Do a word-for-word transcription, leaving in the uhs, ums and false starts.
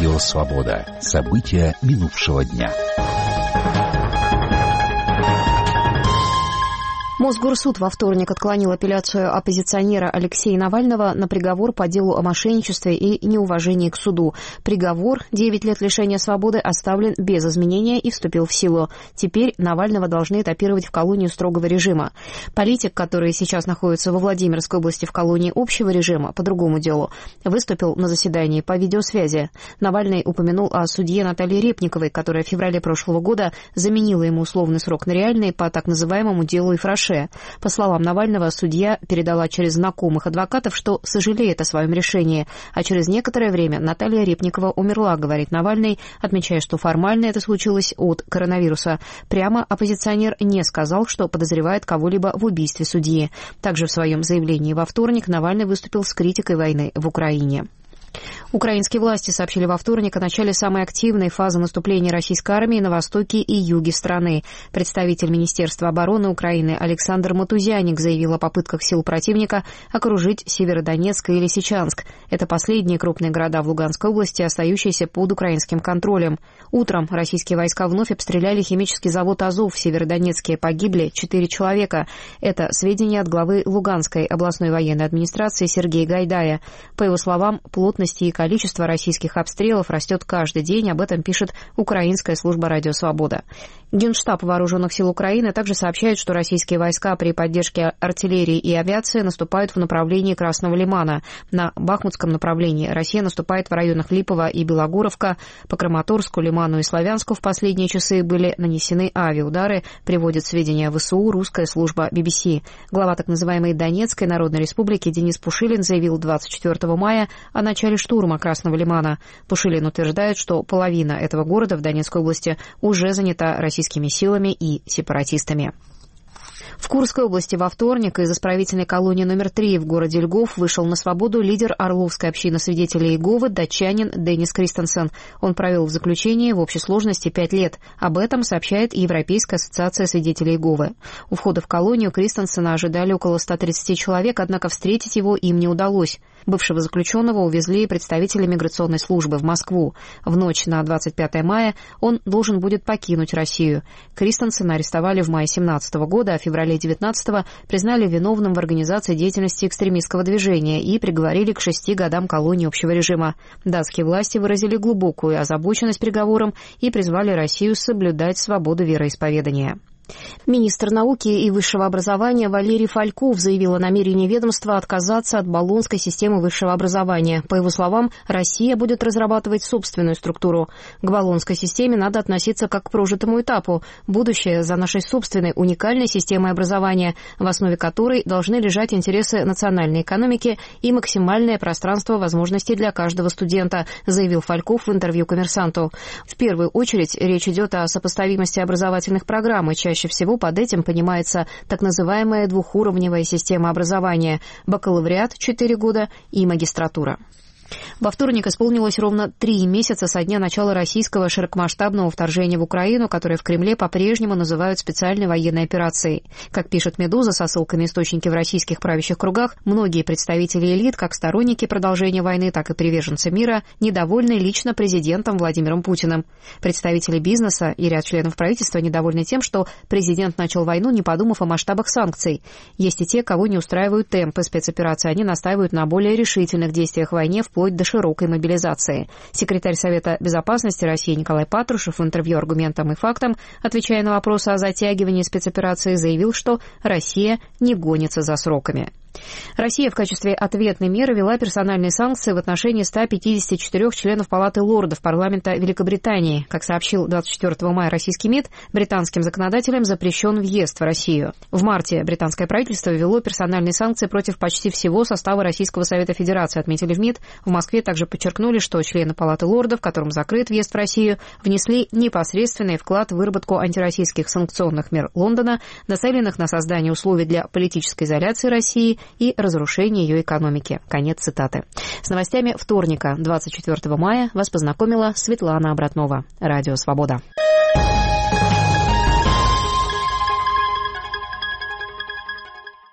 Радио «Свобода». События минувшего дня. Мосгорсуд во вторник отклонил апелляцию оппозиционера Алексея Навального на приговор по делу о мошенничестве и неуважении к суду. Приговор девять лет лишения свободы оставлен без изменения и вступил в силу. Теперь Навального должны этапировать в колонию строгого режима. Политик, который сейчас находится во Владимирской области в колонии общего режима по другому делу, выступил на заседании по видеосвязи. Навальный упомянул о судье Наталье Репниковой, которая в феврале прошлого года заменила ему условный срок на реальный по так называемому делу Ифраше. По словам Навального, судья передала через знакомых адвокатов, что сожалеет о своем решении, а через некоторое время Наталья Репникова умерла, говорит Навальный, отмечая, что формально это случилось от коронавируса. Прямо оппозиционер не сказал, что подозревает кого-либо в убийстве судьи. Также в своем заявлении во вторник Навальный выступил с критикой войны в Украине. Украинские власти сообщили во вторник о начале самой активной фазы наступления российской армии на востоке и юге страны. Представитель Министерства обороны Украины Александр Матузяник заявил о попытках сил противника окружить Северодонецк и Лисичанск. Это последние крупные города в Луганской области, остающиеся под украинским контролем. Утром российские войска вновь обстреляли химический завод «Азов» в Северодонецке. Погибли четыре человека. Это сведения от главы Луганской областной военной администрации Сергея Гайдая. По его словам, плотность и количество российских обстрелов растет каждый день, об этом пишет украинская служба «Радио Свобода». Генштаб Вооруженных сил Украины также сообщает, что российские войска при поддержке артиллерии и авиации наступают в направлении Красного Лимана. На Бахмутском направлении Россия наступает в районах Липово и Белогоровка. По Краматорску, Лиману и Славянску в последние часы были нанесены авиаудары, приводит сведения ВСУ русская служба би би си. Глава так называемой Донецкой Народной Республики Денис Пушилин заявил двадцать четвёртого мая о начале штурма Красного Лимана. Пушилин утверждает, что половина этого города в Донецкой области уже занята российскими силами и сепаратистами. В Курской области во вторник из исправительной колонии номер три в городе Льгов вышел на свободу лидер Орловской общины свидетелей Иеговы, датчанин Денис Кристенсен. Он провел в заключении в общей сложности пять лет. Об этом сообщает Европейская ассоциация свидетелей Иеговы. У входа в колонию Кристенсена ожидали около ста тридцати человек, однако встретить его им не удалось. Бывшего заключенного увезли представители миграционной службы в Москву. В ночь на двадцать пятое мая он должен будет покинуть Россию. Кристенсена арестовали в мае семнадцатого года, а в феврале девятнадцатого признали виновным в организации деятельности экстремистского движения и приговорили к шести годам колонии общего режима. Датские власти выразили глубокую озабоченность приговором и призвали Россию соблюдать свободу вероисповедания. Министр науки и высшего образования Валерий Фальков заявил о намерении ведомства отказаться от болонской системы высшего образования. По его словам, Россия будет разрабатывать собственную структуру. К болонской системе надо относиться как к прожитому этапу. Будущее за нашей собственной уникальной системой образования, в основе которой должны лежать интересы национальной экономики и максимальное пространство возможностей для каждого студента, заявил Фальков в интервью «Коммерсанту». В первую очередь речь идет о сопоставимости образовательных программ, и чаще всего под этим понимается так называемая двухуровневая система образования – бакалавриат четыре года и магистратура. Во вторник исполнилось ровно три месяца со дня начала российского широкомасштабного вторжения в Украину, которое в Кремле по-прежнему называют специальной военной операцией. Как пишет «Медуза» со ссылкой на источники в российских правящих кругах, многие представители элит, как сторонники продолжения войны, так и приверженцы мира, недовольны лично президентом Владимиром Путиным. Представители бизнеса и ряд членов правительства недовольны тем, что президент начал войну, не подумав о масштабах санкций. Есть и те, кого не устраивают темпы спецоперации, они настаивают на более решительных действиях в войне, вплоть до широкой мобилизации. Секретарь Совета безопасности России Николай Патрушев в интервью «Аргументам и фактам», отвечая на вопросы о затягивании спецоперации, заявил, что Россия не гонится за сроками. Россия в качестве ответной меры ввела персональные санкции в отношении ста пятидесяти четырёх членов Палаты лордов парламента Великобритании. Как сообщил двадцать четвёртого мая российский МИД, британским законодателям запрещен въезд в Россию. В марте британское правительство ввело персональные санкции против почти всего состава Российского Совета Федерации, отметили в МИД. В Москве также подчеркнули, что члены Палаты лордов, которым закрыт въезд в Россию, внесли непосредственный вклад в выработку антироссийских санкционных мер Лондона, нацеленных на создание условий для политической изоляции России и разрушение ее экономики. Конец цитаты. С новостями вторника, двадцать четвёртого мая, вас познакомила Светлана Обратнова. Радио «Свобода».